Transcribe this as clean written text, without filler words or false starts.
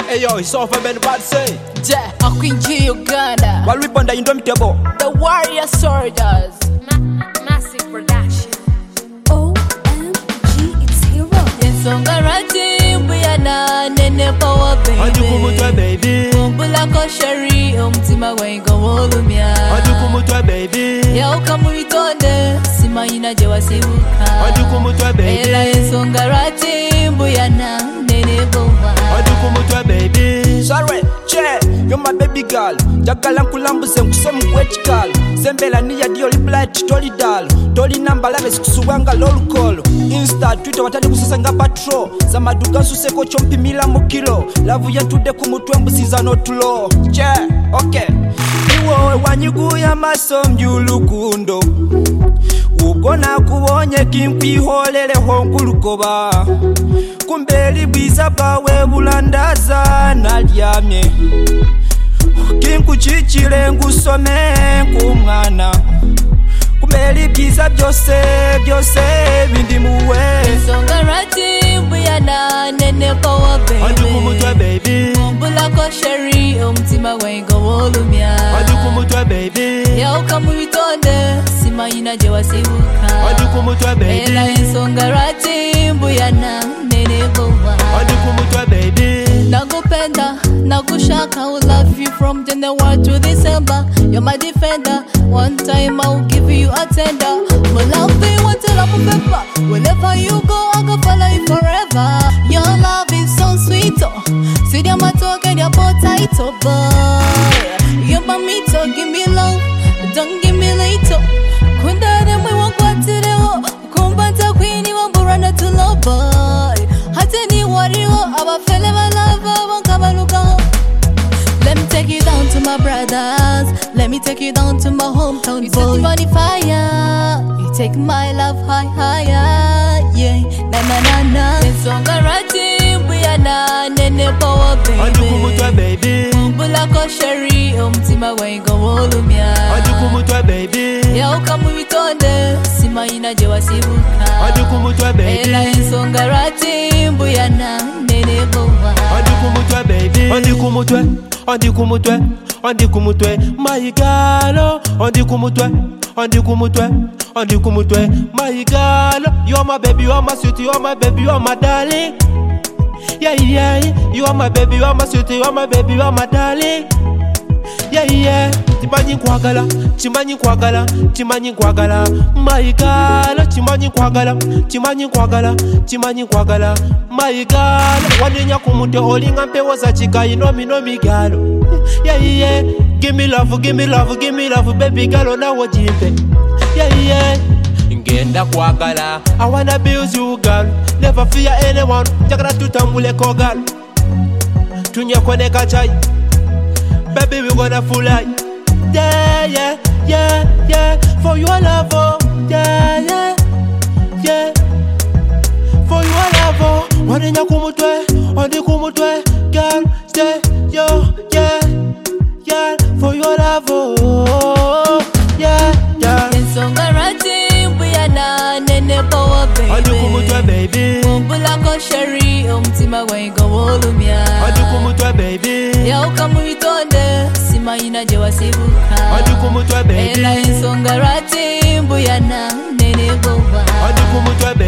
Hey yo, it's off Ben Bad say. Yeah, Akwinji Uganda. While we on the indomitable. The warrior soldiers. Massive production. OMG, it's hero. Yensonga rati mbuyana nene power baby. Adukumutwe baby. Kumbula ko sheri umtima wengo wolumya. Adukumutwe baby. Ya ukamuitonde sima inaje wasibuka. Adukumutwe baby. Ela yensonga rati mbuyana nene power. Adukumutwe baby. Sorry, che, you're my baby girl. Jakala nkulambuze nkusemu wechikal. Zembela niya dioli blight toli dal. Toli namba lave sikusuwanga lolukolo. Insta, Twitter watali kusasanga patro. Zamaduga suseko chompi mila mukilo. Lavu yantude kumutwe mbusiza notulo. Che, okay. Iwo wanyiguya maso mjulukundo. Ubona kubonye kinkwiholele hongulukoba. Kumbeli bwiza bwawe bulandaza nalyamye. Kinkuchichile ngusome kumwana. Kumbeli bwiza byose bindi muwe. Yensonga rati mbuyana nene power baby. Adukumutwe baby. Kumbula ko sheri umtima wengo wolumya. Adukumutwe baby. Ya ukamuitonde sima inaje wasibuka. Adukumutwe baby. Ela yensonga rati mbuyana nene power. Adukumutwe baby. Nakupenda, nakushaka, I will love you from January to December. You're my defender. One time I will give you a tender. My love you until I'm a pepper. Wherever you go, I go follow you forever. Your love is so sweet. See them a talk and your potato boy. You're my meat, so give me love. Don't give me later. Kunda them we won't go to the hole. Kumbanta queen, you won't run to love boy. Hateni wario, aba fele my lover, won't come and look out. Let me take you down to my brothers. Let me take you down to my hometown. You set me on the fire. You take my love higher. Yeah, na na na na. Yensonga rati mbuyana nene power baby. Adukumutwe baby. Kumbula ko sheri umtima wengo wolumya. Adukumutwe baby. Ya ukamuitonde sima inaje wasibuka. Adukumutwe baby. Ela yensonga rati mbuyana nene power. Adukumutwe baby. Adukumutwe. Andikumutwe, andikumutwe, maigalo. Andikumutwe, andikumutwe, andikumutwe, maigalo. You are my baby, you are my sweetie, you are my baby, you are my darling. Yeah, yeah, you are my baby, you are my sweetie, you are my baby, you are my darling. Yeah, yeah, chimanyi kwagala, chimanyi kwagala, chimanyi kwagala, maigalo, chimanyi kwagala, chimanyi kwagala, chimanyi kwagala, maigalo. Waninya kumute olinga mpewoza chika inomi galo. Yeah, yeah, give me love, give me love, give me love, baby galo na wajimpe. Yeah, yeah, ngenda kwagala, I wanna be with you girl, never fear anyone, jagala tutambule ko girl. Tunya kone kachai. Baby, we gonna fly. Yeah, yeah, yeah, yeah. For your love, oh. Yeah, yeah, yeah. For your love, oh. Waninya kumutwe, wandi kumutwe. Girl, stay, yo, yeah, yeah. For your love, oh. Yeah, yeah. Yensonga rati mbuyana nene power baby. Adukumutwe baby. Kumbula ko sheri umtima wengo wolumya. Adukumutwe baby. Ya ukamuitonde sima inaje wasibuka. Adukumutwe baby. Ela yensonga rati mbuyana nene power. Adukumutwe baby.